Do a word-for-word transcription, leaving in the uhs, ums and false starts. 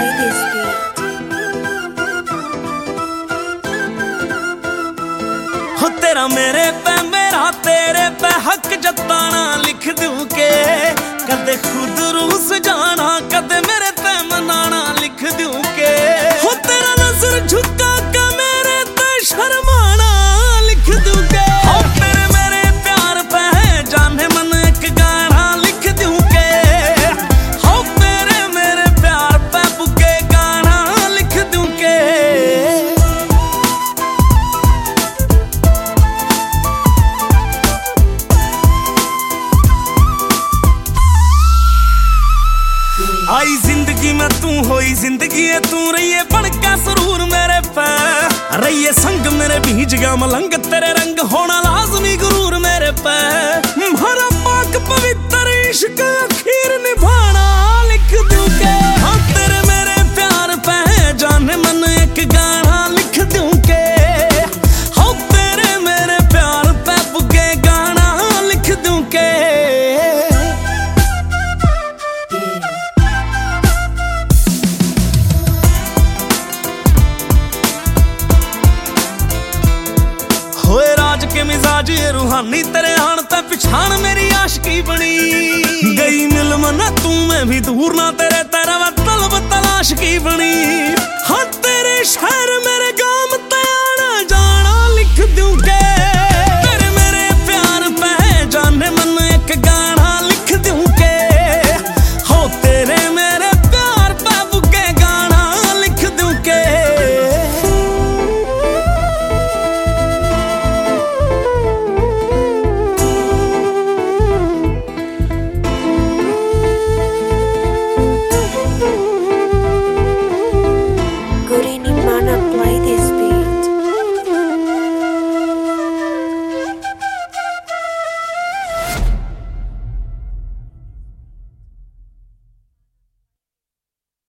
this beat. हो तेरा मेरे पे मेरा तेरे पे हक जताना लिख दूं के कदे खुद रूस जाना कदे मेरे पे मनाना लिख दूं के हो तेरा नजर झुका के मेरे पे शर्माना लिख दूं के हो तेरे मेरे प्यार पे है जाने मन एक गाना लिख दूं के हो तेरे मेरे प्यार पे बुके गाना लिख दूं के आई जिंदगी में तू होई जिंदगी है तू रहिए बनका सरूर मेरे पे रहिए संग मेरे भीज गया मलंग तेरे रंग होना लाजमी गुरूर मेरे पे हमारा पाक पवित्र इश्क अखीर निभाना लिख दूं के हाँ तेरे मेरे प्यार पे जाने मन एक गाना लिख दूं के हाँ तेरे मेरे प्यार पे बुके गाना लिख दूं के होए राज के मिजाज ये रूहानी तेरे आन ते पिछाण मेरी आशिकी बनी गई मिल मना तू मैं भी दूर ना तेरे तेरा तलब तलाश की बनी हाँ तेरे शहर में